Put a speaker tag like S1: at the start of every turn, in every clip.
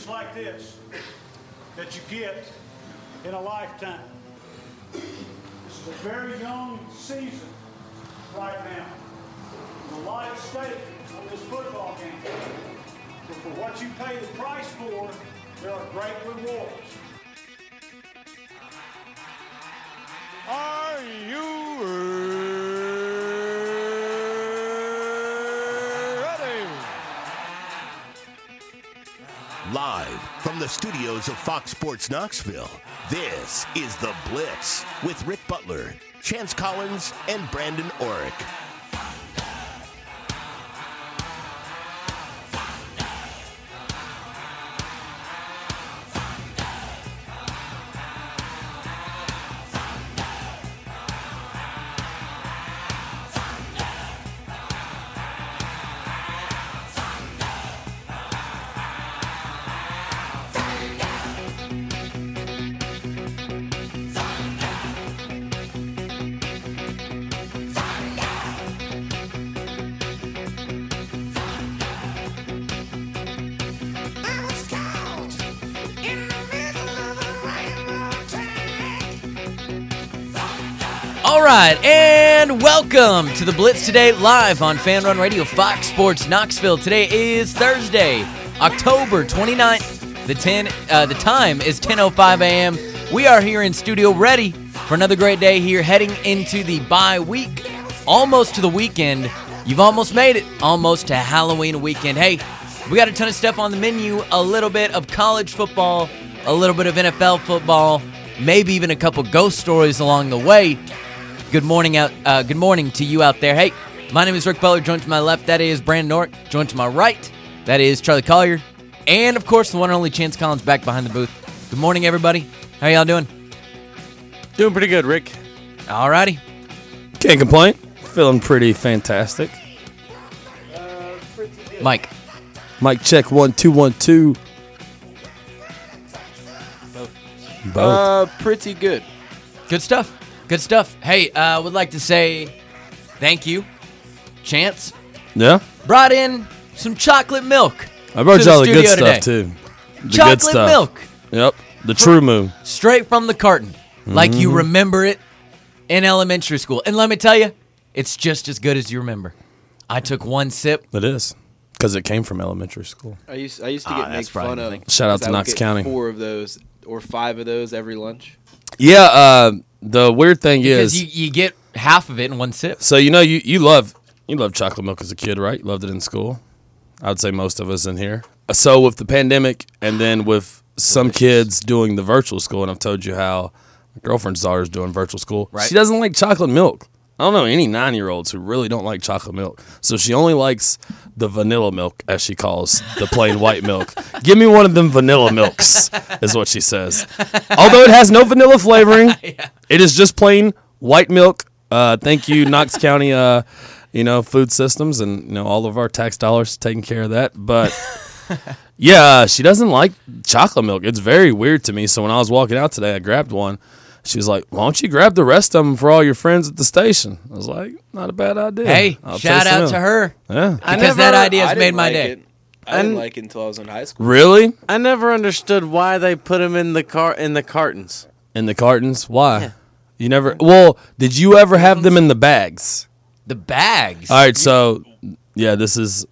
S1: experience like this that you get in a lifetime. This is a very young season right now. There's a lot at stake on this football game. But for what you pay the price for, there are great rewards.
S2: Are you ready?
S3: Live from the studios of Fox Sports Knoxville, this is The Blitz with Rick Butler, Chance Collins, and Brandon Orrick.
S4: All right, and welcome to the Blitz today, live on Fan Run Radio, Fox Sports Knoxville. Today is Thursday, October 29th. The time is 10:05 a.m. We are here in studio, ready for another great day here, heading into the bye week, almost to the weekend. You've almost made it, almost to Halloween weekend. Hey, we got a ton of stuff on the menu, a little bit of college football, a little bit of NFL football, maybe even a couple ghost stories along the way. Good morning to you out there. Hey, my name is Rick Butler. Joined to my left, that is Brandon Orrick. Joined to my right, that is Charlie Collier. And, of course, the one and only Chance Collins back behind the booth. Good morning, everybody. How y'all doing?
S2: Doing pretty good, Rick.
S4: All righty.
S2: Can't complain. Feeling pretty fantastic.
S4: Mike.
S2: Mic check 1 2 1 2. Both.
S5: Pretty good.
S4: Good stuff. Good stuff. Hey, would like to say thank you, Chance.
S2: Yeah?
S4: Brought in some chocolate milk.
S2: I brought
S4: to the
S2: y'all the good
S4: studio
S2: stuff,
S4: today.
S2: too. The
S4: Chocolate
S2: good stuff.
S4: milk.
S2: Yep. The True Moon.
S4: Straight from the carton, like you remember it in elementary school. And let me tell you, it's just as good as you remember. I took one sip.
S2: It is. Because it came from elementary school.
S5: I used to get make fun of.
S2: Shout out to
S5: I would
S2: Knox
S5: get
S2: County.
S5: 4 of those or 5 of those every lunch.
S2: Yeah, the weird thing
S4: Because
S2: is...
S4: you get half of it in one sip.
S2: So, you know, you love chocolate milk as a kid, right? You loved it in school. I would say most of us in here. So with the pandemic and then with some kids doing the virtual school, and I've told you how my girlfriend's daughter is doing virtual school.
S4: Right.
S2: She doesn't like chocolate milk. I don't know any 9-year-olds who really don't like chocolate milk. So she only likes the vanilla milk, as she calls the plain white milk. Give me one of them vanilla milks, is what she says. Although it has no vanilla flavoring, it is just plain white milk. Thank you, Knox County, food systems, and all of our tax dollars taking care of that. But yeah, she doesn't like chocolate milk. It's very weird to me. So when I was walking out today, I grabbed one. She was like, why don't you grab the rest of them for all your friends at the station? I was like, not a bad idea.
S4: Hey, shout out to her.
S2: Yeah.
S4: Because that idea has made my day.
S5: I didn't like it until I was in high school.
S2: Really?
S6: I never understood why they put them in the cartons.
S2: In the cartons? Why?
S6: Yeah.
S2: You never... Well, did you ever have them in the bags?
S4: The bags.
S2: All right, so, yeah, this is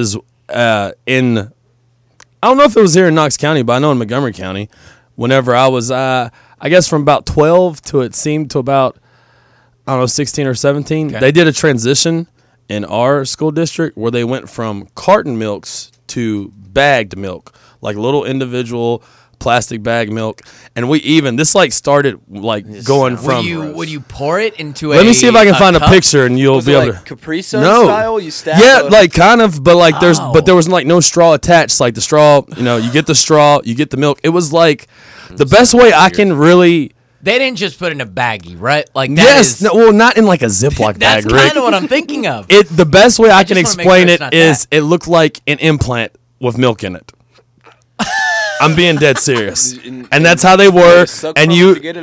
S2: in... I don't know if it was here in Knox County, but I know in Montgomery County, whenever I was... I guess from about 12 to it seemed to about, 16 or 17, They did a transition in our school district where they went from carton milks to bagged milk, like little individual plastic bag milk. And this started going from...
S4: Would you pour it into
S2: Let me see if I can find a picture and you'll be able to...
S5: Capri Sun style? You stab
S2: kind of, but there was no straw attached. Like the straw, you get the straw, you get the milk. It was like... The best way I can really...
S4: They didn't just put it in a baggie, right? Like that
S2: yes, not in like a Ziploc bag, Rick.
S4: That's kind of what I'm thinking of.
S2: The best way I can explain it is
S4: that.
S2: it looked like an implant with milk in it. I'm being dead serious. And that's how they were.
S5: And you get it out?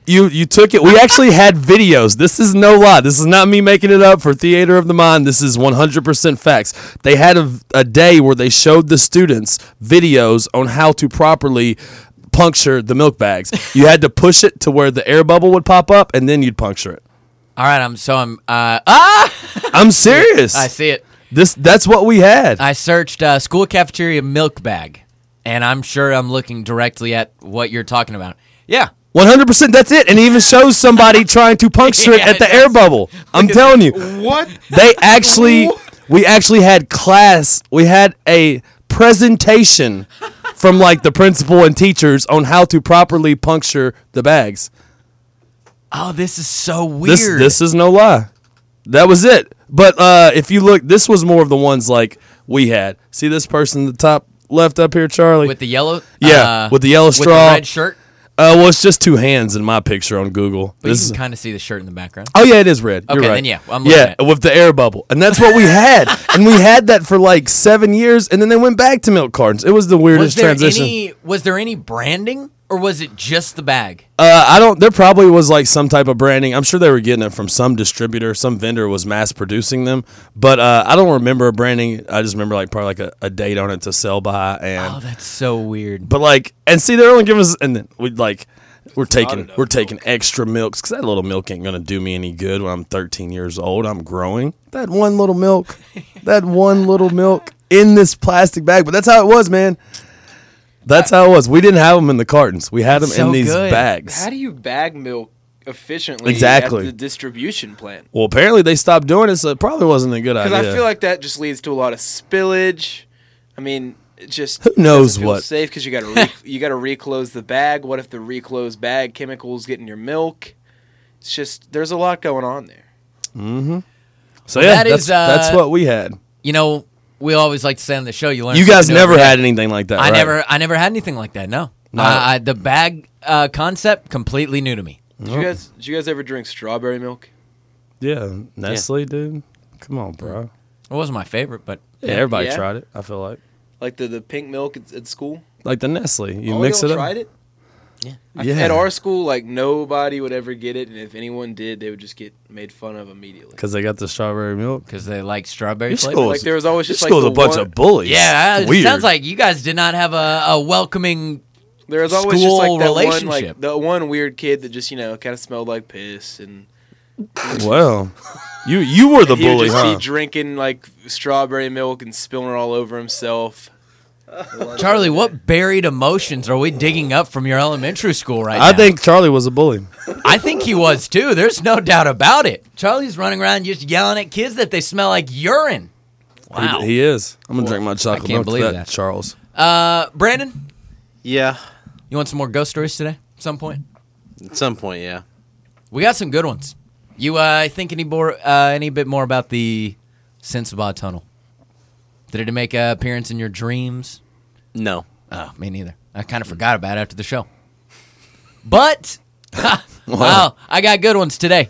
S2: You took it. We actually had videos. This is no lie. This is not me making it up for theater of the mind. This is 100% facts. They had a day where they showed the students videos on how to properly puncture the milk bags. You had to push it to where the air bubble would pop up, and then you'd puncture it.
S4: All right, I'm
S2: I'm serious.
S4: I see it.
S2: That's what we had.
S4: I searched school cafeteria milk bag, and I'm sure I'm looking directly at what you're talking about. Yeah.
S2: 100%, that's it. And it even shows somebody trying to puncture it at the air bubble. I'm telling you.
S5: What?
S2: We actually had class. We had a presentation from like the principal and teachers on how to properly puncture the bags.
S4: Oh, this is so weird.
S2: This is no lie. That was it. But if you look, this was more of the ones like we had. See this person in the top left up here, Charlie?
S4: With the yellow?
S2: Yeah, with the yellow straw.
S4: With the red shirt?
S2: Well, it's just two hands in my picture on Google.
S4: But you can kind of see the shirt in the background.
S2: Oh, yeah, it is red. You're
S4: okay,
S2: right.
S4: then yeah, I'm looking at it.
S2: With the air bubble. And that's what we had. And we had that for like 7 years, and then they went back to milk cartons. It was the weirdest transition.
S4: Was there any branding, or was it just the bag?
S2: There probably was like some type of branding. I'm sure they were getting it from some distributor. Some vendor was mass producing them. But I don't remember a branding. I just remember like probably like a date on it to sell by. And,
S4: oh, that's so weird.
S2: But like, and see, they're only giving us, and then we'd like, we're taking extra milks because that little milk ain't gonna do me any good when I'm 13 years old. I'm growing. That one little milk in this plastic bag. But that's how it was, man. That's how it was. We didn't have them in the cartons. We had them in these bags.
S5: How do you bag milk efficiently at the distribution plant?
S2: Well, apparently they stopped doing it, so it probably wasn't a good idea.
S5: Because I feel like that just leads to a lot of spillage. I mean, it just
S2: who knows what
S5: safe because you got to reclose the bag. What if the reclosed bag chemicals get in your milk? It's just there's a lot going on there.
S2: Mm-hmm. So that's what we had.
S4: You know, we always like to say on the show, you learn.
S2: You guys never had anything like that.
S4: I never had anything like that. No. The bag concept completely new to me.
S5: Did you guys ever drink strawberry milk?
S2: Yeah, Nestle, dude. Come on, bro.
S4: It wasn't my favorite, but
S2: everybody tried it. I feel
S5: like the pink milk at school,
S2: like the Nestle. You mix it up.
S5: Tried it. Yeah. At our school, like nobody would ever get it, and if anyone did, they would just get made fun of immediately
S2: because they got the strawberry milk.
S4: Because they like strawberry flavor.
S5: Like there was always just like
S2: a bunch of bullies.
S4: Yeah, it sounds like you guys did not have a welcoming.
S5: There was always just like that the one weird kid that just kind of smelled like piss and.
S2: Well, you were the bully, huh?
S5: He'd just be drinking like strawberry milk and spilling it all over himself.
S4: Charlie, what buried emotions are we digging up from your elementary school right now?
S2: I think Charlie was a bully.
S4: I think he was too. There's no doubt about it. Charlie's running around just yelling at kids that they smell like urine. Wow.
S2: He is. I'm going to drink my chocolate milk
S4: believe
S2: that, Charles.
S4: Brandon?
S6: Yeah.
S4: You want some more ghost stories today at some point?
S6: At some point, yeah.
S4: We got some good ones. You think any bit more about the Sensabaugh Tunnel? Did it make an appearance in your dreams?
S6: No.
S4: Oh, me neither. I kind of forgot about it after the show. But, wow, I got good ones today.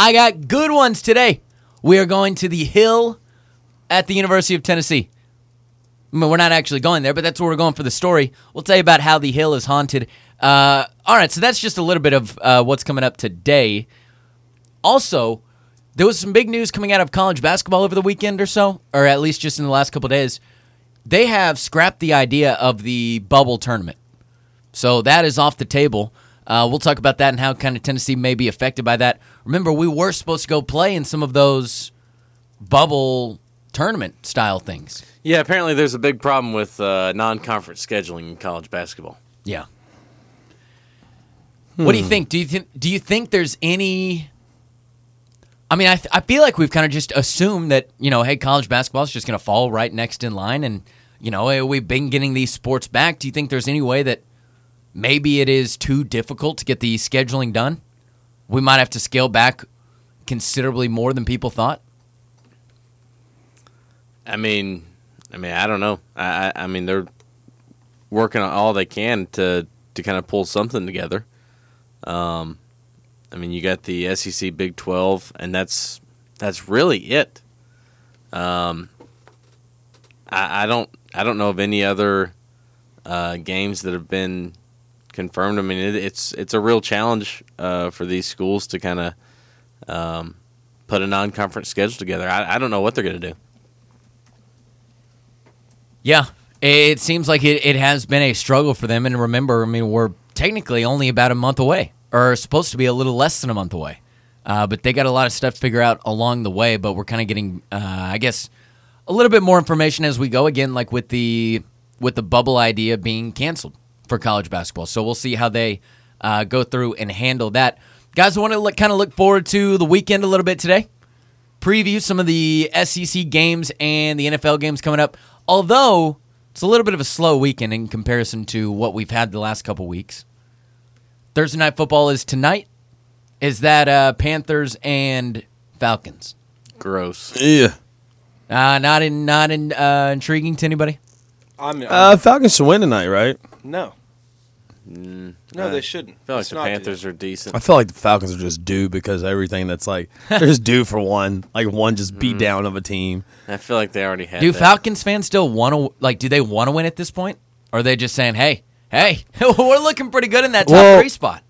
S4: We are going to the Hill at the University of Tennessee. I mean, we're not actually going there, but that's where we're going for the story. We'll tell you about how the Hill is haunted. All right, so that's just a little bit of what's coming up today. Also, there was some big news coming out of college basketball over the weekend or so, or at least just in the last couple of days. They have scrapped the idea of the bubble tournament. So that is off the table. We'll talk about that and how kind of Tennessee may be affected by that. Remember, we were supposed to go play in some of those bubble tournament style things.
S6: Yeah, apparently there's a big problem with non-conference scheduling in college basketball.
S4: Yeah. What do you think? Do you think there's any... I mean, I feel like we've kind of just assumed that, hey, college basketball is just going to fall right next in line and, we've been getting these sports back. Do you think there's any way that maybe it is too difficult to get the scheduling done? We might have to scale back considerably more than people thought?
S6: I mean, I don't know. I mean, they're working on all they can to kind of pull something together. I mean, you got the SEC Big 12, and that's really it. I don't know of any other games that have been confirmed. I mean, it's a real challenge for these schools to kind of put a non-conference schedule together. I don't know what they're going to do.
S4: Yeah, it seems like it has been a struggle for them. And remember, I mean, we're technically only about a month away, or supposed to be a little less than a month away. But they got a lot of stuff to figure out along the way. But we're kind of getting, I guess, a little bit more information as we go. Again, like with the bubble idea being canceled for college basketball. So we'll see how they go through and handle that. Guys, I want to kind of look forward to the weekend a little bit today. Preview some of the SEC games and the NFL games coming up. Although it's a little bit of a slow weekend in comparison to what we've had the last couple weeks. Thursday Night Football is tonight. Is that Panthers and Falcons?
S6: Gross.
S2: Yeah.
S4: Not intriguing to anybody?
S2: Falcons should win tonight, right?
S5: No. No, they shouldn't.
S6: I feel like
S5: It's
S6: the
S5: not
S6: Panthers are decent.
S2: I feel like the Falcons are just due because everything that's like they're just due for one, like one just beat down of a team.
S6: I feel like they already had.
S4: Do
S6: that.
S4: Falcons fans still want to, like, do they want to win at this point? Or are they just saying, hey, we're looking pretty good in that top 3 spot?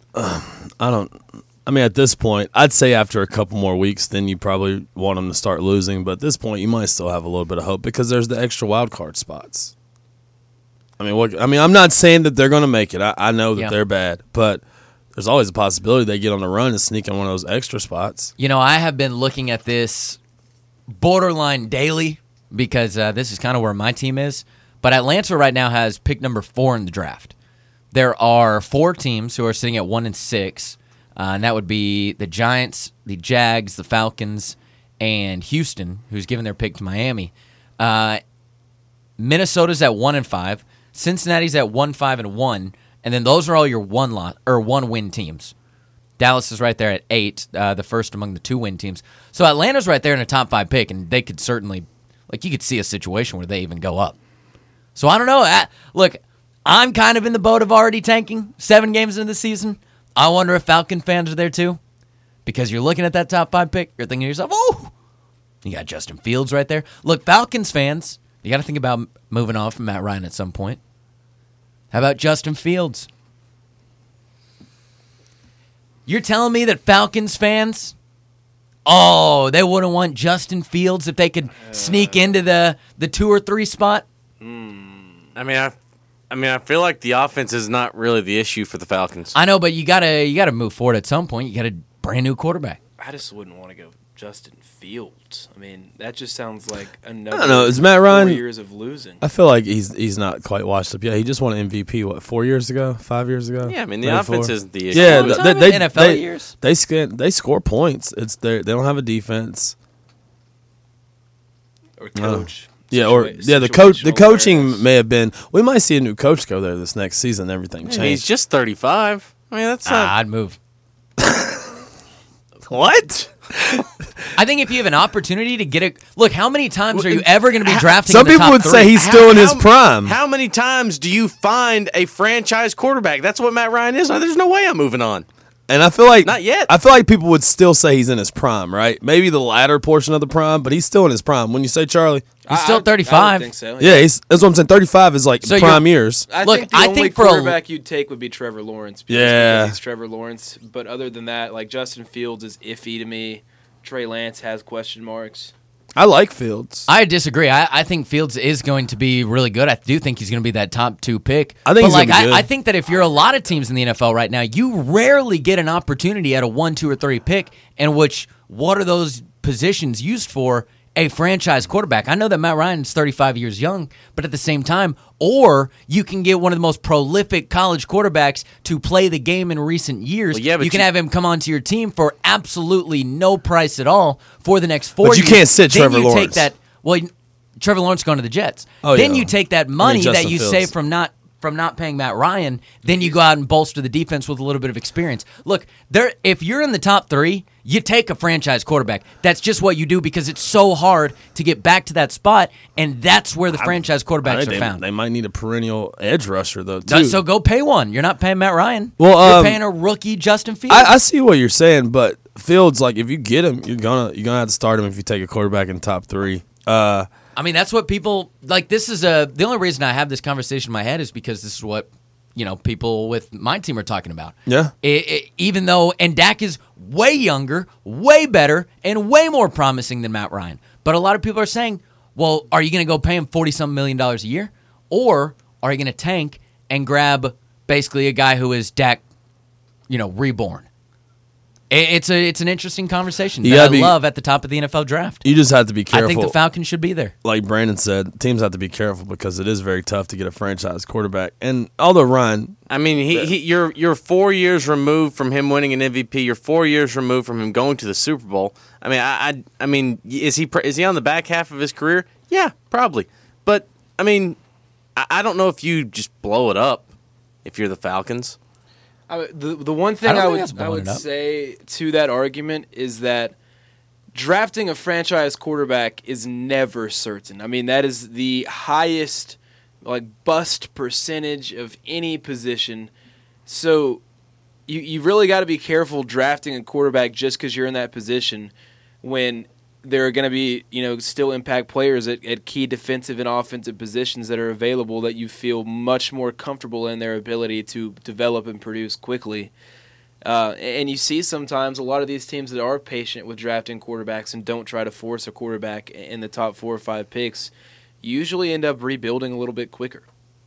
S2: I mean, at this point, I'd say after a couple more weeks, then you probably want them to start losing. But at this point, you might still have a little bit of hope because there's the extra wild card spots. I mean, I'm not saying that they're going to make it. I know that they're bad, but there's always a possibility they get on the run and sneak in one of those extra spots.
S4: You know, I have been looking at this borderline daily because this is kind of where my team is. But Atlanta right now has pick number 4 in the draft. There are 4 teams who are sitting at 1 and 6, and that would be the Giants, the Jags, the Falcons, and Houston, who's given their pick to Miami. Minnesota's at 1 and 5. Cincinnati's at 1-5-1, and then those are all your one-win teams. Dallas is right there at 8, the first among the 2-win teams. So Atlanta's right there in a top 5 pick, and they could certainly, like, you could see a situation where they even go up. So I don't know. Look, I'm kind of in the boat of already tanking 7 games into the season. I wonder if Falcon fans are there too, because you're looking at that top 5 pick, you're thinking to yourself, oh, you got Justin Fields right there. Look, Falcons fans, you got to think about moving on from Matt Ryan at some point. How about Justin Fields? You're telling me that Falcons fans, they wouldn't want Justin Fields if they could sneak into the 2 or 3 spot?
S6: I mean, I feel like the offense is not really the issue for the Falcons.
S4: I know, but you gotta move forward at some point. You got a brand new quarterback.
S5: I just wouldn't want to go Justin Fields. I mean, that just sounds like another.
S2: I don't know. Is Matt Ryan
S5: 4 years of losing?
S2: I feel like he's not quite washed up yet. He just won an MVP 4 years ago, 5 years ago.
S6: Yeah, I mean the
S2: maybe
S6: offense
S2: 4.
S6: isn't the issue.
S2: Yeah,
S4: they NFL years.
S2: They score points. They don't have a defense.
S5: Or coach.
S2: The coaching may have been. We might see a new coach go there this next season. Everything changed.
S6: He's just 35. I mean, that's not.
S4: I'd move.
S2: What?
S4: I think if you have an opportunity to get it, look, how many times are you ever going to be drafting?
S2: Some
S4: in the
S2: people
S4: top
S2: would
S4: 3?
S2: say he's still in his prime.
S6: How many times do you find a franchise quarterback? That's what Matt Ryan is. There's no way I'm moving on.
S2: And I feel like
S6: Not yet.
S2: I feel like people would still say he's in his prime, right? Maybe the latter portion of the prime, but he's still in his prime. When you say Charlie,
S4: He's still
S5: I
S4: 35.
S5: would think so.
S2: yeah, that's what I'm saying. 35 is like
S4: So
S2: prime years.
S5: I
S4: Look,
S5: think the
S4: I
S5: only
S4: think for a-
S5: quarterback you'd take would be Trevor Lawrence.
S2: Yeah.
S5: Because he's Trevor Lawrence. But other than that, like Justin Fields is iffy to me. Trey Lance has question marks.
S2: I like Fields.
S4: I disagree. I think Fields is going to be really good. I do think he's going to be that top 2 pick.
S2: I think
S4: but
S2: he's gonna be good.
S4: I think that if you're a lot of teams in the NFL right now, you rarely get an opportunity at a 1, 2, or 3 pick in which what are those positions used for? A franchise quarterback. I know that Matt Ryan's 35 years young, but at the same time, or you can get one of the most prolific college quarterbacks to play the game in recent years.
S6: Well, yeah, but
S4: you can have him come onto your team for absolutely no price at all for the next 4
S2: But
S4: years.
S2: you can't sit
S4: Then
S2: Trevor
S4: you
S2: Lawrence.
S4: Take that. Well, Trevor Lawrence going to the Jets.
S2: Oh,
S4: then
S2: yeah.
S4: you take that money that
S2: Justin
S4: you
S2: Fields.
S4: save from not paying Matt Ryan. Then you go out and bolster the defense with a little bit of experience. Look, if you're in the top 3, you take a franchise quarterback. That's just what you do because it's so hard to get back to that spot, and that's where the franchise quarterbacks are found.
S2: They might need a perennial edge rusher though. Too.
S4: So go pay one. You're not paying Matt Ryan.
S2: Well,
S4: you're paying a rookie Justin Fields.
S2: I see what you're saying, but Fields, like if you get him, you're gonna have to start him if you take a quarterback in the top 3.
S4: I mean, that's what people like. This is the only reason I have this conversation in my head is because this is what people with my team are talking about.
S2: Yeah.
S4: Even though, and Dak is way younger, way better, and way more promising than Matt Ryan. But a lot of people are saying, well, are you going to go pay him $40-some million a year? Or are you going to tank and grab basically a guy who is Dak, reborn? It's an interesting conversation that I love at the top of the NFL draft.
S2: You just have to be careful.
S4: I think the Falcons should be there.
S2: Like Brandon said, teams have to be careful because it is very tough to get a franchise quarterback. And although Ryan,
S6: I mean, you're 4 years removed from him winning an MVP. You're 4 years removed from him going to the Super Bowl. I mean, I mean, is he on the back half of his career? Yeah, probably. But I mean, I don't know if you just blow it up if you're the Falcons.
S5: The one thing I would say to that argument is that drafting a franchise quarterback is never certain. I mean, that is the highest bust percentage of any position. So you really got to be careful drafting a quarterback just because you're in that position when there are going to be, still impact players at key defensive and offensive positions that are available that you feel much more comfortable in their ability to develop and produce quickly. And you see sometimes a lot of these teams that are patient with drafting quarterbacks and don't try to force a quarterback in the top 4 or 5 picks usually end up rebuilding a little bit quicker.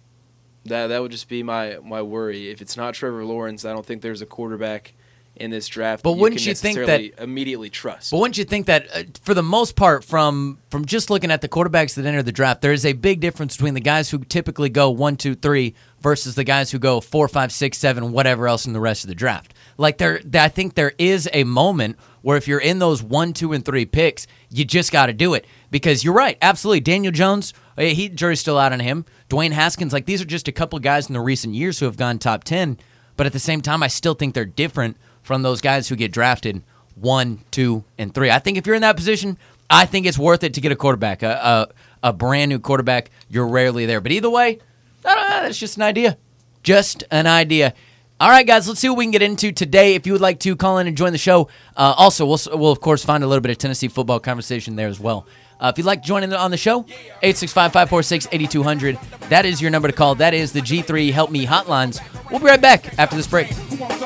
S5: That would just be my worry. If it's not Trevor Lawrence, I don't think there's a quarterback in this draft,
S4: but wouldn't you think that
S5: immediately trust?
S4: But wouldn't you think that, for the most part, from just looking at the quarterbacks that enter the draft, there is a big difference between the guys who typically go 1, 2, 3 versus the guys who go 4, 5, 6, 7, whatever else in the rest of the draft. I think there is a moment where if you're in those 1, 2, and 3 picks, you just got to do it because you're right, absolutely. Daniel Jones, jury's still out on him. Dwayne Haskins, these are just a couple of guys in the recent years who have gone top 10. But at the same time, I still think they're different from those guys who get drafted 1, 2, and 3. I think if you're in that position, I think it's worth it to get a quarterback, a brand new quarterback. You're rarely there. But either way, that's just an idea. Just an idea. All right, guys, let's see what we can get into today. If you would like to call in and join the show, also, we'll of course find a little bit of Tennessee football conversation there as well. If you'd like to join in on the show, 865-546-8200. That is your number to call. That is the G3 Help Me hotlines. We'll be right back after this break.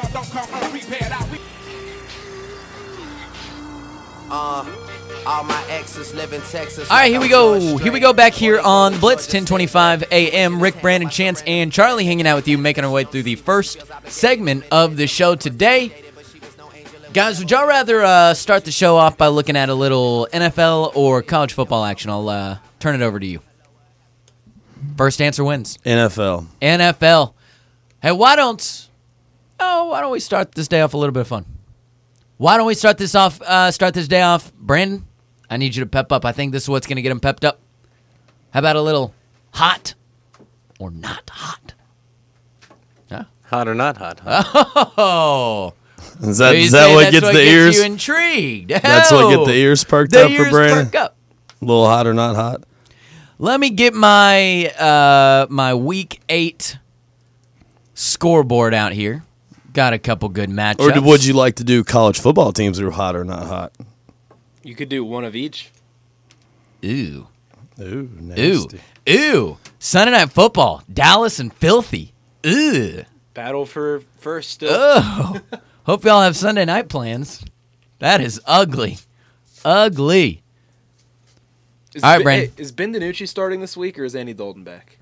S7: All my exes live in Texas.
S4: All right, here we go. Here we go back here on the Blitz, 1025 a.m. Rick, Brandon, Chance, and Charlie hanging out with you, making our way through the first segment of the show today. Guys, would y'all rather start the show off by looking at a little NFL or college football action? I'll turn it over to you. First answer wins.
S2: NFL.
S4: Hey, why don't we start this day off a little bit of fun? Why don't we start this day off, Brandon? I need you to pep up. I think this is what's going to get him pepped up. How about a little hot or not hot? Huh?
S6: Hot or not hot?
S4: Oh.
S2: Is that what gets the ears?
S4: Gets you intrigued.
S2: That's what gets the ears perked up for Brandon?
S4: Perk up.
S2: A little hot or not hot?
S4: Let me get my my Week 8 scoreboard out here. Got a couple good matchups.
S2: Or would you like to do college football teams who are hot or not hot?
S5: You could do one of each.
S4: Ooh.
S2: Ooh, nasty.
S4: Ooh. Sunday Night Football. Dallas and Filthy. Ooh.
S5: Battle for first still.
S4: Oh. Hope y'all have Sunday night plans. That is ugly. Ugly. All right, Brandon.
S5: Is Ben DiNucci starting this week or is Andy Dalton back?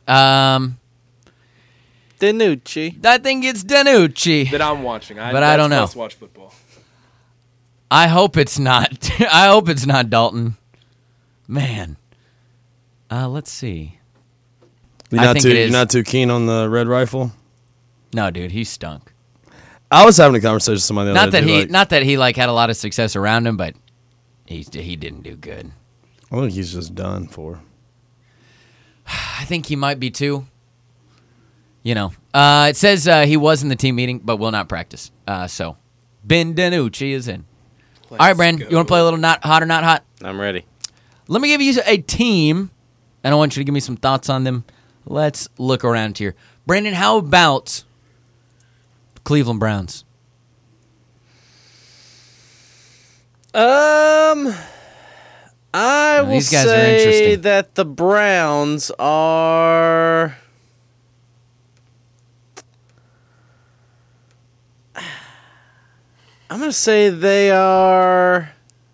S6: DiNucci.
S4: I think it's DiNucci.
S5: That I'm watching.
S4: But I don't know.
S5: Let's watch football.
S4: I hope it's not. I hope it's not Dalton. Man. Let's see.
S2: You're not too keen on the red rifle?
S4: No, dude, he stunk.
S2: I was having a conversation with somebody the other day.
S4: Not that he had a lot of success around him, but he didn't do good.
S2: I think he's just done for.
S4: I think he might be too. It says he was in the team meeting, but will not practice. So, Ben DiNucci is in. All right, Brandon, you want to play a little not hot or not hot?
S6: I'm ready.
S4: Let me give you a team, and I want you to give me some thoughts on them. Let's look around here. Brandon, how about Cleveland Browns?
S6: I will
S4: these guys are
S6: say
S4: interesting.
S6: that the Browns are I'm going to say they are.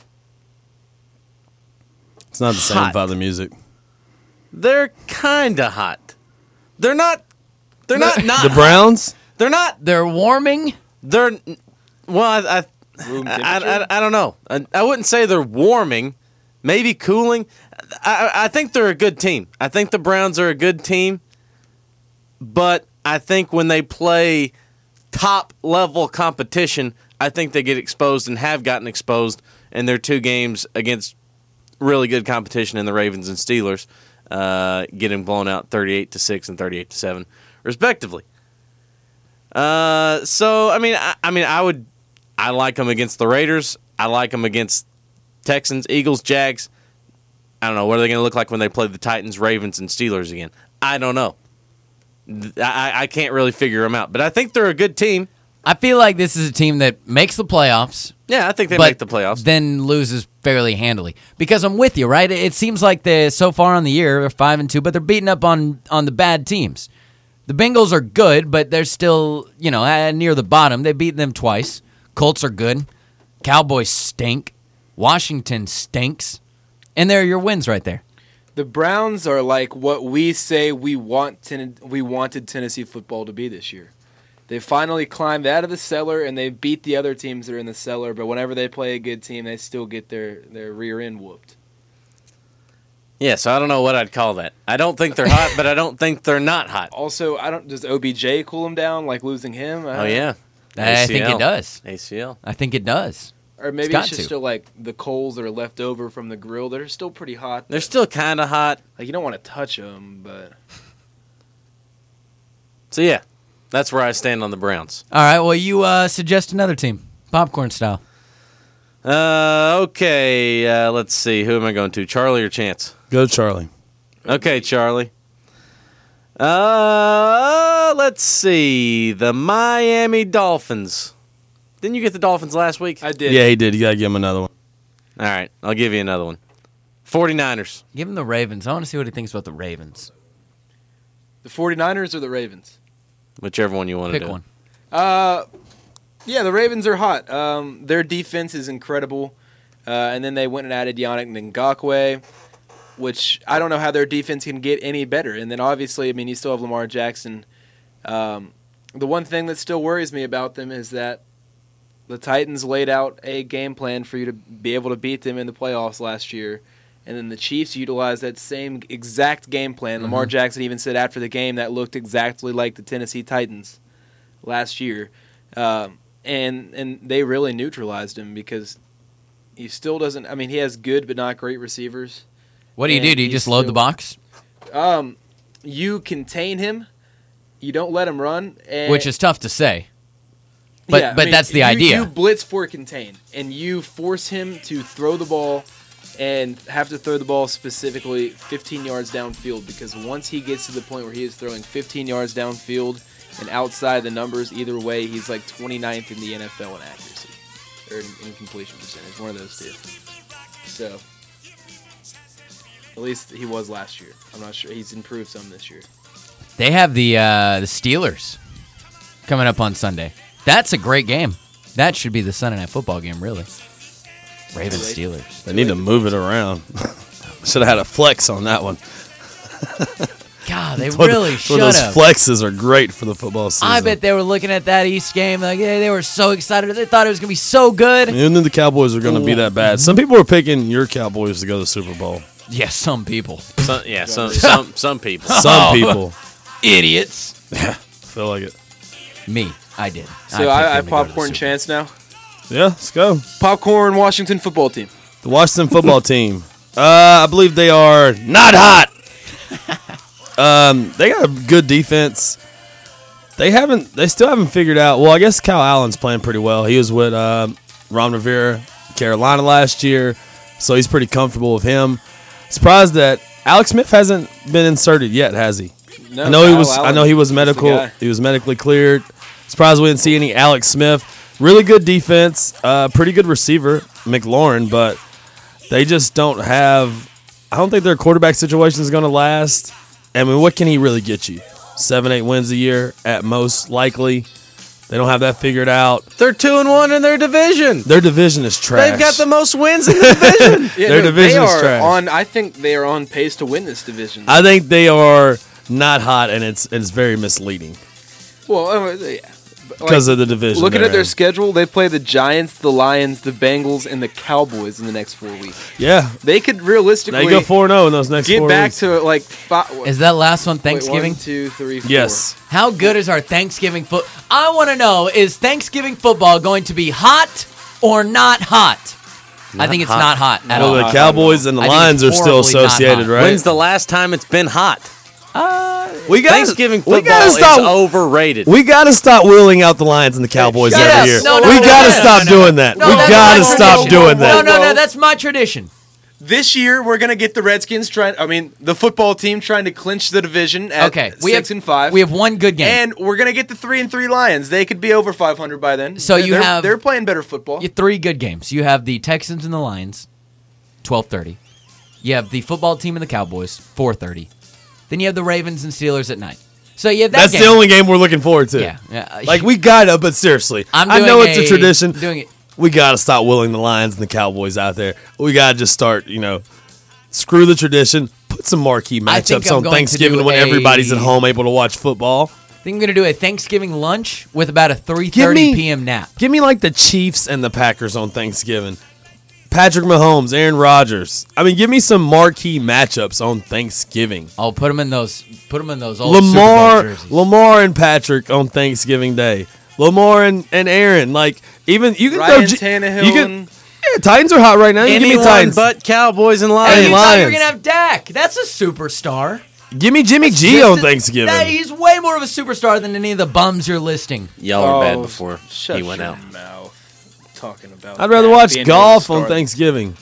S2: It's not the same
S6: Hot.
S2: without the music.
S6: They're kind of hot. They're not. They're not.
S2: The Browns?
S6: They're not.
S4: They're warming.
S6: They're. Well,
S5: Room
S6: I
S5: temperature?
S6: don't know. I wouldn't say they're warming. Maybe cooling. I think they're a good team. I think the Browns are a good team. But I think when they play top-level competition, I think they get exposed and have gotten exposed in their 2 games against really good competition in the Ravens and Steelers, getting blown out 38-6 and 38-7, respectively. So I like them against the Raiders. I like them against Texans, Eagles, Jags. I don't know. What are they going to look like when they play the Titans, Ravens, and Steelers again? I don't know. I can't really figure them out. But I think they're a good team.
S4: I feel like this is a team that makes the playoffs.
S6: Yeah, I think they
S4: but
S6: make the playoffs.
S4: Then loses fairly handily. Because I'm with you, right? It seems like so far on the year they're 5-2, but they're beating up on the bad teams. The Bengals are good, but they're still near the bottom. They've beaten them twice. Colts are good. Cowboys stink. Washington stinks. And there are your wins right there.
S5: The Browns are like what we say we wanted Tennessee football to be this year. They finally climbed out of the cellar, and they beat the other teams that are in the cellar, but whenever they play a good team, they still get their rear end whooped.
S6: Yeah, so I don't know what I'd call that. I don't think they're hot, but I don't think they're not hot.
S5: Also, does OBJ cool them down, like losing him?
S6: Oh, yeah.
S4: I think it does.
S6: ACL.
S4: I think it does.
S5: Or maybe
S4: got
S5: it's just
S4: to.
S5: still like the coals that are left over from the grill that are still pretty hot.
S6: They're still kind of hot.
S5: Like, you don't want to touch them, but...
S6: So, yeah, that's where I stand on the Browns.
S4: All right, well, you suggest another team, popcorn style.
S6: Okay, let's see. Who am I going to, Charlie or Chance?
S2: Go Charlie.
S6: Okay, Charlie. Let's see. The Miami Dolphins. Didn't you get the Dolphins last week?
S5: I did.
S2: Yeah, he did. You got to give him another one.
S6: All right, I'll give you another one. 49ers.
S4: Give him the Ravens. I want to see what he thinks about the Ravens.
S5: The 49ers or the Ravens?
S6: Whichever one you want to
S4: Pick
S6: do.
S4: one.
S5: Yeah, the Ravens are hot. Their defense is incredible. And then they went and added Yannick Ngakoue, which I don't know how their defense can get any better. And then obviously, I mean, you still have Lamar Jackson. The one thing that still worries me about them is that the Titans laid out a game plan for you to be able to beat them in the playoffs last year. And then the Chiefs utilized that same exact game plan. Lamar Jackson even said after the game that looked exactly like the Tennessee Titans last year. And they really neutralized him because he still doesn't – I mean, he has good but not great receivers.
S4: What do you do? Do you just load the box?
S5: You contain him. You don't let him run. And
S4: Which is tough to say. But
S5: yeah, I
S4: but
S5: mean,
S4: that's the idea.
S5: You blitz for contain, and you force him to throw the ball and have to throw the ball specifically 15 yards downfield, because once he gets to the point where he is throwing 15 yards downfield and outside the numbers, either way, he's like 29th in the NFL in accuracy or in completion percentage, one of those two. So at least he was last year. I'm not sure. He's improved some this year.
S4: They have the Steelers coming up on Sunday. That's a great game. That should be the Sunday Night Football game, really. Ravens Steelers.
S2: They need to move it around. Should have had a flex on that one.
S4: God, they really should
S2: Those
S4: have.
S2: flexes are great for the football season.
S4: I bet they were looking at that East game like they were so excited. They thought it was going to be so good.
S2: And then the Cowboys were going to be that bad. Some people were picking your Cowboys to go to the Super Bowl.
S4: Yeah, some people.
S6: Some people.
S2: Some people.
S4: Idiots.
S2: Feel like it.
S4: Me. I did.
S5: So I popcorn chance now.
S2: Yeah, let's go.
S5: Popcorn Washington football team.
S2: The Washington football team. I believe they are not hot. They got a good defense. They still haven't figured out. Well, I guess Kyle Allen's playing pretty well. He was with Ron Rivera, Carolina last year, so he's pretty comfortable with him. Surprised that Alex Smith hasn't been inserted yet, has he?
S5: No,
S2: I know he was
S5: the
S2: medical.
S5: guy.
S2: He was medically cleared. Surprised we didn't see any Alex Smith. Really good defense, pretty good receiver, McLaurin, but they just don't have. I don't think their quarterback situation is going to last. I mean, what can he really get you? 7-8 wins a year at most likely. They don't have that figured out.
S6: They're 2-1 in their division.
S2: Their division is trash.
S6: They've got the most wins in the division.
S2: Their division is trash.
S5: I think they are on pace to win this division.
S2: I think they are not hot, and it's very misleading
S5: Well, yeah.
S2: because of the division.
S5: Looking
S2: they're
S5: at their
S2: in.
S5: schedule, they play the Giants, the Lions, the Bengals, and the Cowboys in the next 4 weeks.
S2: Yeah,
S5: They could realistically
S2: they go 4-0 in those next
S5: get
S2: 4
S5: back
S2: weeks.
S5: to like five.
S4: Is that last one
S5: wait,
S4: Thanksgiving?
S5: 1, 2, 3, 4.
S2: Yes.
S4: How good is our Thanksgiving foot? I want to know, is Thanksgiving football going to be hot or not hot? I think it's
S6: hot.
S4: not hot at
S2: Well,
S4: all.
S2: the Cowboys and the
S4: I think
S2: Lions
S4: it's
S2: are still
S4: horribly not
S2: associated,
S4: hot.
S2: right?
S6: When's the last time it's been hot?
S2: we got
S6: Thanksgiving
S2: we
S6: football
S2: gotta
S6: is
S2: stop.
S6: overrated.
S2: We got to stop wheeling out the Lions and the Cowboys
S4: Shut
S2: every
S4: up.
S2: year.
S4: No, no,
S2: we
S4: no,
S2: got to
S4: no, no,
S2: stop
S4: no, no.
S2: doing that.
S4: No,
S2: we
S4: that's
S2: got to
S4: my
S2: stop
S4: tradition.
S2: doing
S4: No,
S2: that.
S4: no, that's my tradition.
S5: This year, we're gonna get the Redskins the football team trying to clinch the division at
S4: Okay,
S5: 6 and 5.
S4: We have one good game.
S5: and we're gonna get the 3-3 Lions. They could be over 500 by then.
S4: So you have-
S5: they're playing better football.
S4: You have 3 good games. You have the Texans and the Lions, 12:30. You have the football team and the Cowboys, 4:30. Then you have the Ravens and Steelers at 9. So you have that
S2: That's
S4: game.
S2: the only game we're looking forward to.
S4: Yeah.
S2: Like we got to, but seriously,
S4: I'm
S2: I
S4: doing
S2: know it's a tradition.
S4: Doing it.
S2: We got to stop willing the Lions and the Cowboys out there. We got to just start, screw the tradition. Put some marquee
S4: I think
S2: matchups
S4: I'm
S2: on
S4: going to
S2: Thanksgiving
S4: do
S2: when everybody's
S4: a-
S2: at home able to watch football.
S4: I think I'm going to do a Thanksgiving lunch with about a 3:30
S2: Give me-
S4: p.m. nap.
S2: Give me like the Chiefs and the Packers on Thanksgiving. Patrick Mahomes, Aaron Rodgers. I mean, give me some marquee matchups on Thanksgiving.
S4: I'll put them in those old Super Bowl jerseys.
S2: Lamar and Patrick on Thanksgiving Day. Lamar and Aaron. Like even you can
S5: Ryan
S2: throw
S5: Tannehill
S2: You can,
S5: and-
S2: yeah, Titans are hot right now. You give me
S6: Anyone
S2: Titans.
S6: but Cowboys and
S4: Hey,
S6: Lions.
S4: you thought you were
S2: Lions.
S4: going to have Dak. That's a superstar.
S2: Give me Jimmy G
S4: Just
S2: on
S4: a-
S2: Thanksgiving.
S4: He's way more of a superstar than any of the bums you're listing.
S6: Y'all were bad
S5: Oh,
S6: before
S5: shut
S6: he went
S5: your
S6: out.
S5: mouth. Talking about.
S2: I'd rather
S5: that
S2: watch
S5: being
S2: golf
S5: able to
S2: on
S5: start.
S2: Thanksgiving.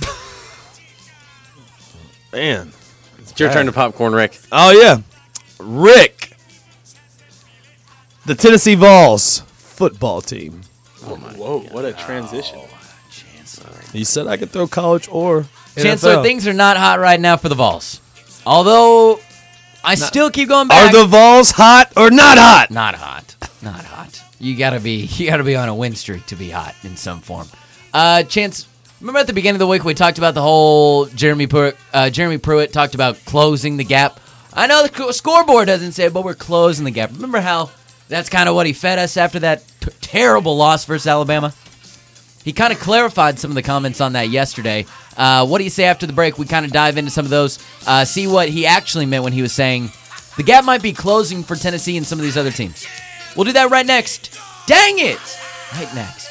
S2: Man.
S6: It's your turn to popcorn, Rick.
S2: Oh yeah. Rick. The Tennessee Vols football team.
S5: Whoa! What a transition.
S2: You said I could throw college or
S4: Chancellor,
S2: NFL.
S4: things are not hot right now for the Vols. Although, I still keep going back.
S2: Are the Vols hot or not hot?
S4: Not hot. Not hot. You gotta be on a win streak to be hot in some form. Chance, remember at the beginning of the week we talked about the whole Jeremy Pruitt talked about closing the gap. I know the scoreboard doesn't say it, but we're closing the gap. Remember how that's kind of what he fed us after that terrible loss versus Alabama? He kind of clarified some of the comments on that yesterday. What do you say after the break? We kind of dive into some of those, see what he actually meant when he was saying the gap might be closing for Tennessee and some of these other teams. We'll do that right next. Dang it! Right next.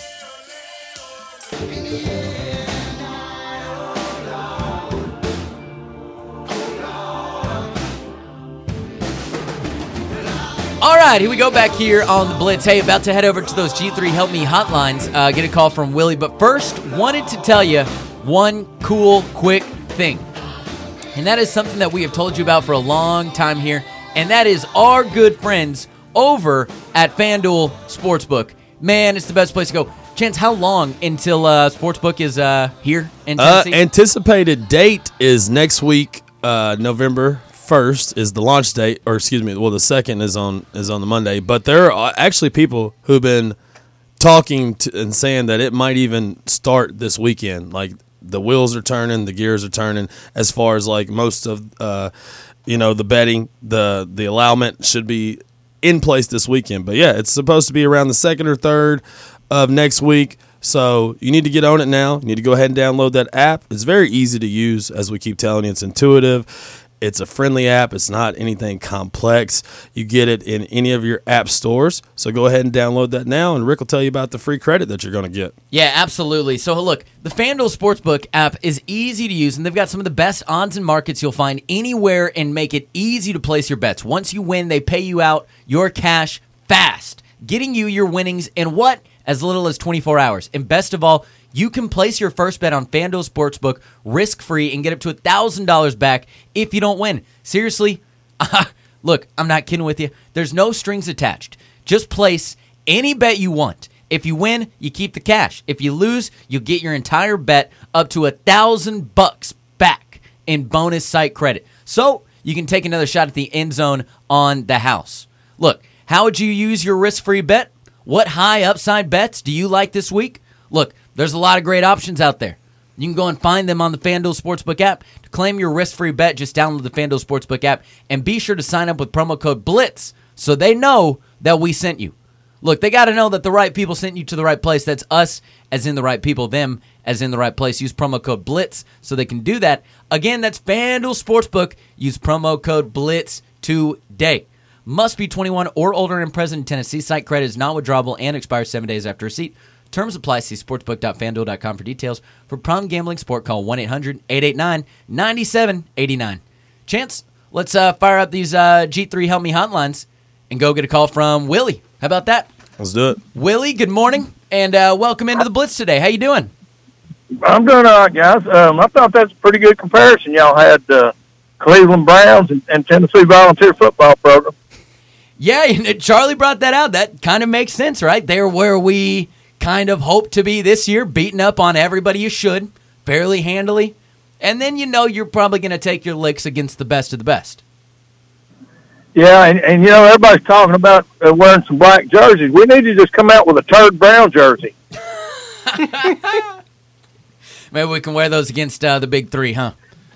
S4: All right, here we go back here on the Blitz. Hey, about to head over to those G3 Help Me hotlines, get a call from Willie. But first, wanted to tell you one cool, quick thing. And that is something that we have told you about for a long time here. And that is our good friends over at FanDuel Sportsbook. Man, it's the best place to go. Chance, how long until Sportsbook is here in Tennessee?
S2: Anticipated date is next week, November 1st is the launch date, or excuse me, well the 2nd is on the Monday. But there are actually people who've been talking and saying that it might even start this weekend. Like the wheels are turning, the gears are turning as far as like most of the betting, the allowment should be in place this weekend. But yeah, it's supposed to be around the 2nd or 3rd of next week. So you need to get on it now. You need to go ahead and download that app. It's very easy to use, as we keep telling you. It's intuitive. It's a friendly app. It's not anything complex. You get it in any of your app stores. So go ahead and download that now, and Rick will tell you about the free credit that you're going to get.
S4: Yeah, absolutely. So look, the FanDuel Sportsbook app is easy to use, and they've got some of the best odds and markets you'll find anywhere and make it easy to place your bets. Once you win, they pay you out your cash fast, getting you your winnings in what? As little as 24 hours. And best of all, you can place your first bet on FanDuel Sportsbook risk-free and get up to $1,000 back if you don't win. Seriously, look, I'm not kidding with you. There's no strings attached. Just place any bet you want. If you win, you keep the cash. If you lose, you'll get your entire bet up to $1,000 back in bonus site credit. So you can take another shot at the end zone on the house. Look, how would you use your risk-free bet? What high upside bets do you like this week? Look, there's a lot of great options out there. You can go and find them on the FanDuel Sportsbook app. To claim your risk-free bet, just download the FanDuel Sportsbook app and be sure to sign up with promo code BLITZ so they know that we sent you. Look, they got to know that the right people sent you to the right place. That's us, as in the right people, them, as in the right place. Use promo code BLITZ so they can do that. Again, that's FanDuel Sportsbook. Use promo code BLITZ today. Must be 21 or older and present in Tennessee. Site credit is not withdrawable and expires 7 days after receipt. Terms apply. See sportsbook.fanduel.com for details. For problem gambling support, call 1-800-889-9789. Chance, let's fire up these G3 Help Me hotlines and go get a call from Willie. How about that?
S2: Let's do it.
S4: Willie, good morning, and welcome into the Blitz today. How you doing?
S8: I'm doing all right, guys. I thought that's a pretty good comparison. Y'all had Cleveland Browns and Tennessee Volunteer Football Program.
S4: Yeah, Charlie brought that out. That kind of makes sense, right? They're where we kind of hope to be this year, beating up on everybody you should, fairly handily. And then you're probably going to take your licks against the best of the best.
S8: Yeah, and everybody's talking about wearing some black jerseys. We need to just come out with a turd brown jersey.
S4: Maybe we can wear those against the big three, huh?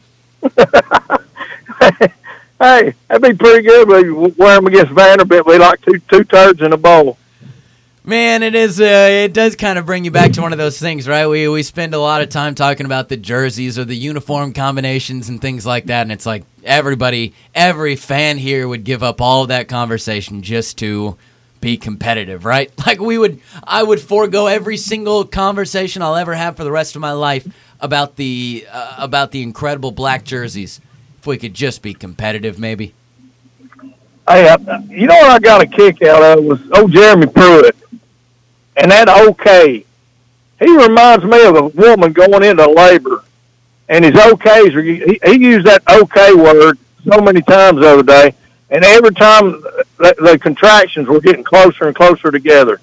S8: Hey, that'd be pretty good. We wear them against Vanderbilt. We like two turds in a bowl.
S4: Man, it is. It does kind of bring you back to one of those things, right? We spend a lot of time talking about the jerseys or the uniform combinations and things like that, and it's like every fan here would give up all of that conversation just to be competitive, right? Like I would forego every single conversation I'll ever have for the rest of my life about the incredible black jerseys. If we could just be competitive, maybe.
S8: Hey, you know what I got a kick out of was Jeremy Pruitt. And that okay. He reminds me of a woman going into labor. And his okays, he used that okay word so many times the other day. And every time the contractions were getting closer and closer together.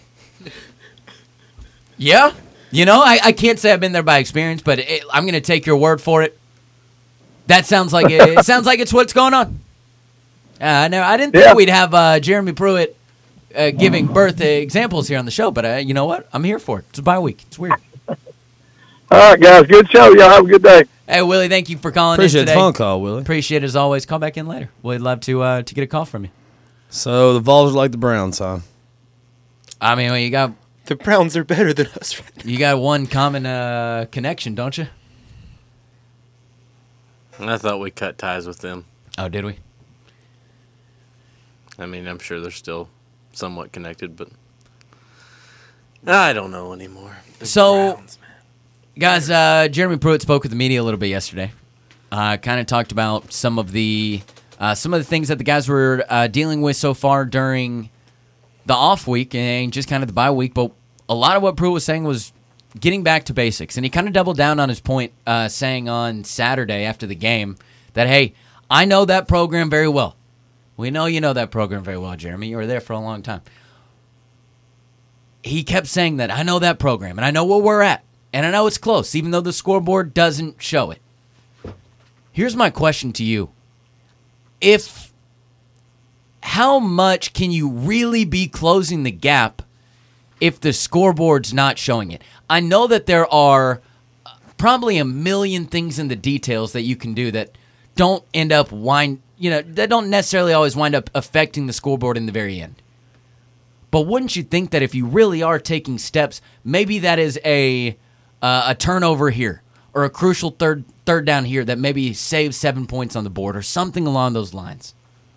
S4: Yeah. I can't say I've been there by experience, but I'm going to take your word for it. That sounds like it sounds like it's what's going on. No, I didn't think we'd have Jeremy Pruitt giving birth examples here on the show, but you know what? I'm here for it. It's a bye week. It's weird.
S8: All right, guys. Good show. Y'all have a good day.
S4: Hey, Willie, thank you for calling
S2: in today.
S4: Appreciate
S2: the phone call, Willie.
S4: Appreciate it as always. Call back in later. We'd love to get a call from you.
S2: So the Vols are like the Browns, huh?
S4: I mean, you got...
S5: The Browns are better than us right now.
S4: You got one common connection, don't you?
S6: I thought we cut ties with them.
S4: Oh, did we?
S6: I mean, I'm sure they're still somewhat connected, but I don't know anymore.
S4: So, guys, Jeremy Pruitt spoke with the media a little bit yesterday. Kind of talked about some of the things that the guys were dealing with so far during the off week and just kind of the bye week. But a lot of what Pruitt was saying was getting back to basics. And he kind of doubled down on his point, saying on Saturday after the game that, hey, I know that program very well. We know you know that program very well, Jeremy. You were there for a long time. He kept saying that, I know that program, and I know where we're at, and I know it's close, even though the scoreboard doesn't show it. Here's my question to you. How much can you really be closing the gap if the scoreboard's not showing it? I know that there are probably a million things in the details that you can do that don't end up that don't necessarily always wind up affecting the scoreboard in the very end. But wouldn't you think that if you really are taking steps, maybe that is a turnover here or a crucial third down here that maybe saves 7 points on the board or something along those lines?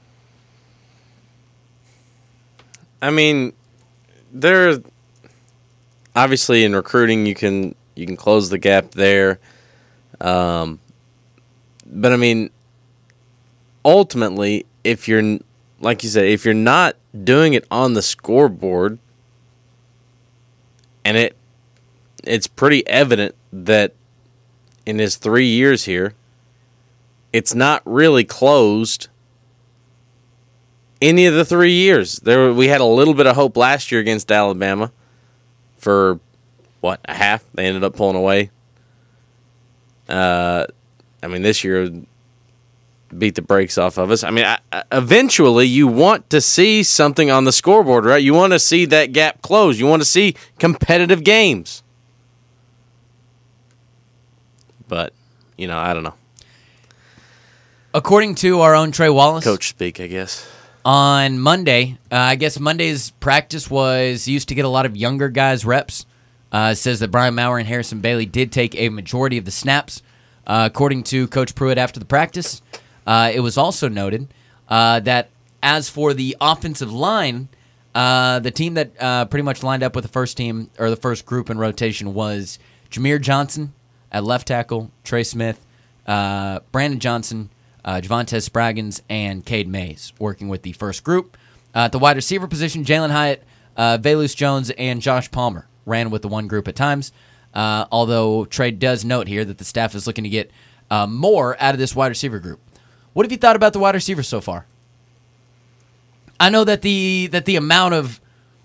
S6: I mean, there obviously in recruiting you can close the gap there, but I mean, ultimately, if you're like you said, if you're not doing it on the scoreboard, and it's pretty evident that in his 3 years here, it's not really closed. Any of the 3 years, we had a little bit of hope last year against Alabama for a half. They ended up pulling away. I mean, this year beat the brakes off of us. I mean, eventually you want to see something on the scoreboard, right? You want to see that gap close. You want to see competitive games. But, I don't know.
S4: According to our own Trey Wallace.
S6: Coach speak, I guess.
S4: On Monday, I guess Monday's practice was used to get a lot of younger guys reps. Says that Brian Maurer and Harrison Bailey did take a majority of the snaps. According to Coach Pruitt after the practice, it was also noted that as for the offensive line, the team that pretty much lined up with the first team or the first group in rotation was Jameer Johnson at left tackle, Trey Smith, Brandon Johnson, Javonte Spraggins, and Cade Mays working with the first group. At the wide receiver position, Jalen Hyatt, Velus Jones, and Josh Palmer ran with the one group at times. Although Trey does note here that the staff is looking to get more out of this wide receiver group. What have you thought about the wide receivers so far? I know that the amount of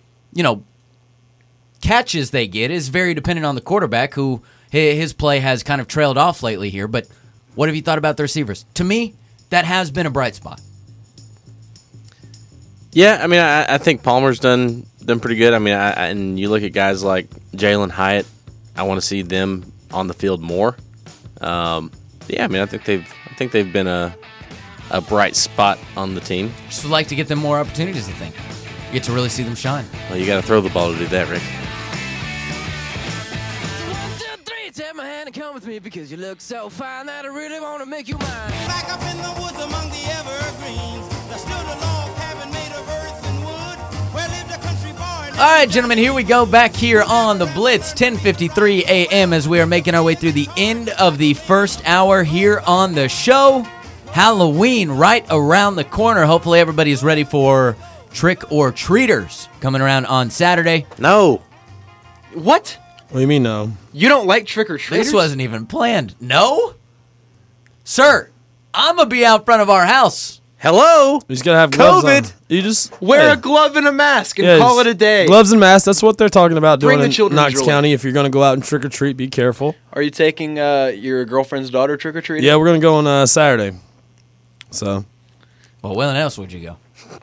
S4: catches they get is very dependent on the quarterback, who his play has kind of trailed off lately here. But what have you thought about the receivers? To me, that has been a bright spot.
S6: Yeah, I mean, I think Palmer's done pretty good. I mean, and you look at guys like Jalen Hyatt. I want to see them on the field more. Yeah, I mean, I think they've been a bright spot on the team.
S4: Just would like to get them more opportunities. I think you get to really see them shine.
S6: Well, you got to throw the ball to do that, Rick.
S9: Take my hand and come with me because you look so fine that I really want to make you mine. Back up in the woods among the evergreens, there stood a log cabin made of earth and wood, where lived a country boy.
S4: All right, gentlemen, here we go back here on the Blitz, 10:53 a.m. as we are making our way through the end of the first hour here on the show. Halloween right around the corner. Hopefully everybody's ready for Trick or Treaters coming around on Saturday.
S6: No.
S5: What?
S2: What do you mean no?
S5: You don't like trick-or-treaters?
S4: This wasn't even planned. No? Sir, I'm going to be out front of our house.
S6: Hello?
S2: You just got to have gloves
S6: COVID.
S2: on. You just
S5: wear a glove and a mask and call it a day.
S2: Gloves and masks, that's what they're talking about
S5: Bring
S2: doing
S5: the
S2: in
S5: children
S2: Knox
S5: joy.
S2: County. If you're going to go out and trick-or-treat, be careful.
S5: Are you taking your girlfriend's daughter trick-or-treating?
S2: Yeah, we're going to go on Saturday. So.
S4: Well, when else would you go?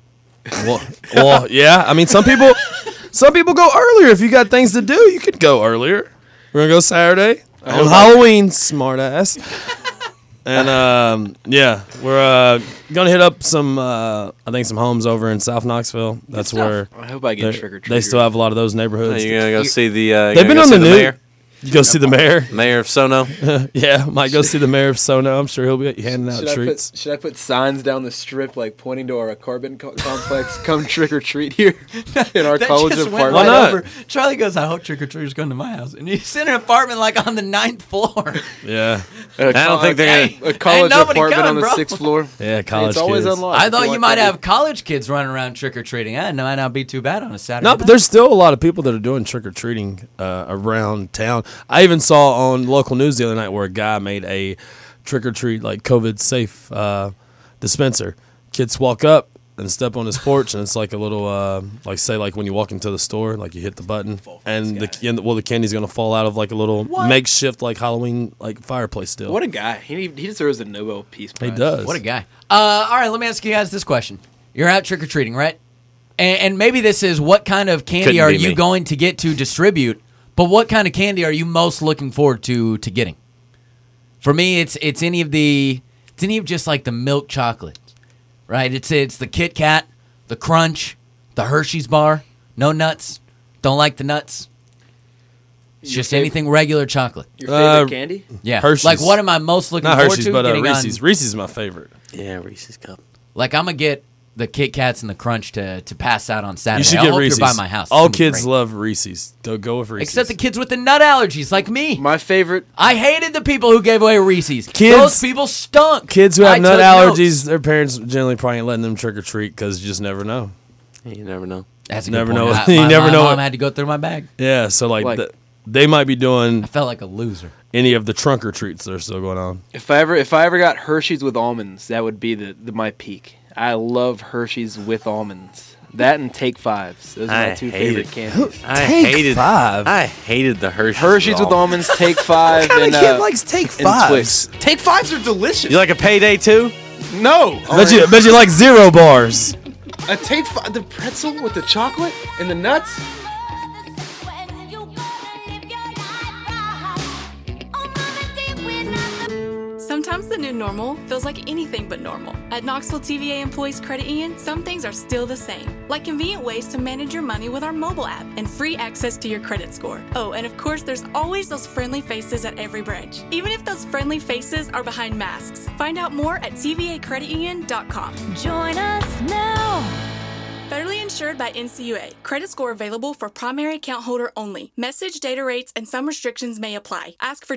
S2: Well, yeah. I mean, some people go earlier. If you got things to do, you could go earlier. We're gonna go Saturday on Halloween, smart ass. And yeah, we're gonna hit up some homes over in South Knoxville. That's where
S5: I hope I get trick or treat.
S2: They still have a lot of those neighborhoods.
S6: You're gonna go see the.
S2: They've been on the news. You go see the mayor.
S6: Mayor of Sono.
S2: Yeah, might go see the mayor of Sono. I'm sure he'll be handing out treats.
S5: Should I put signs down the strip like pointing to our apartment complex? Come trick or treat here in our college apartment.
S2: Why not?
S4: Over. Charlie goes, I hope trick or treaters come to my house, and he's in an apartment like on the 9th floor.
S2: Yeah,
S6: I don't think they're gonna
S5: a college apartment
S4: coming,
S5: on the
S4: bro.
S5: 6th floor.
S2: Yeah, college.
S5: It's always
S2: kids.
S5: unlocked.
S4: I thought you might have college kids running around trick or treating. That might not be too bad on a Saturday.
S2: No, but there's still a lot of people that are doing trick or treating around town. I even saw on local news the other night where a guy made a trick or treat like COVID safe dispenser. Kids walk up and step on his porch, and it's like a little like say like when you walk into the store, like you hit the button, and the candy's gonna fall out of like a little makeshift like Halloween like fireplace still.
S5: What a guy! He deserves a Nobel Peace Prize.
S2: He does.
S4: What a guy. All right, let me ask you guys this question. You're out trick or treating, right? And maybe this is what kind of candy
S6: Couldn't
S4: are
S6: be
S4: you
S6: me.
S4: going to get to distribute? But what kind of candy are you most looking forward to getting? For me, it's any of just like the milk chocolate, right? It's the Kit Kat, the Crunch, the Hershey's bar, no nuts, don't like the nuts. It's just anything regular chocolate.
S5: Your favorite candy?
S4: Yeah,
S2: Hershey's.
S4: Like what am I most looking
S2: Not
S4: forward
S2: Hershey's,
S4: to?
S2: but
S4: getting
S2: Reese's.
S4: on-
S2: Reese's is my favorite.
S6: Yeah, Reese's Cup.
S4: Like I'm gonna get the Kit Kats and the Crunch to pass out on Saturday.
S2: You should
S4: I
S2: get
S4: hope
S2: Reese's.
S4: You're by my house.
S2: All
S4: It's gonna be
S2: kids
S4: great.
S2: love Reese's. Go with Reese's.
S4: Except the kids with the nut allergies, like me.
S5: My favorite.
S4: I hated the people who gave away Reese's.
S2: Kids-
S4: Those people stunk.
S2: Kids who have
S4: I
S2: nut
S4: took
S2: allergies,
S4: notes.
S2: their parents generally probably ain't letting them trick or treat because you just never know.
S6: You never know.
S4: That's a
S2: never
S4: good
S2: know.
S4: point.
S2: You never
S4: my
S2: know
S4: mom
S2: what-
S4: had to go through my bag.
S2: Yeah, so
S5: Like-
S2: they might be doing
S4: I felt like a loser.
S2: any of the trunk or treats that are still going on.
S5: If I ever got Hershey's with almonds, that would be my peak. I love Hershey's with almonds. That and Take Fives. Those are my two favorite candies.
S6: I hated the Hershey's.
S5: Hershey's with almonds, Take Five,
S2: What kind
S5: and
S2: of kid likes Take
S5: and
S2: Fives?
S5: Twix. Take Fives are delicious.
S6: You like a payday too?
S5: No.
S2: Bet you like 0 bars.
S5: The pretzel with the chocolate and the nuts.
S10: Sometimes the new normal feels like anything but normal. At Knoxville TVA Employees Credit Union, some things are still the same, like convenient ways to manage your money with our mobile app and free access to your credit score. Oh, and of course, there's always those friendly faces at every branch, even if those friendly faces are behind masks. Find out more at tvacreditunion.com.
S11: Join us now.
S10: Federally insured by NCUA. Credit score available for primary account holder only. Message, data rates, and some restrictions may apply. Ask for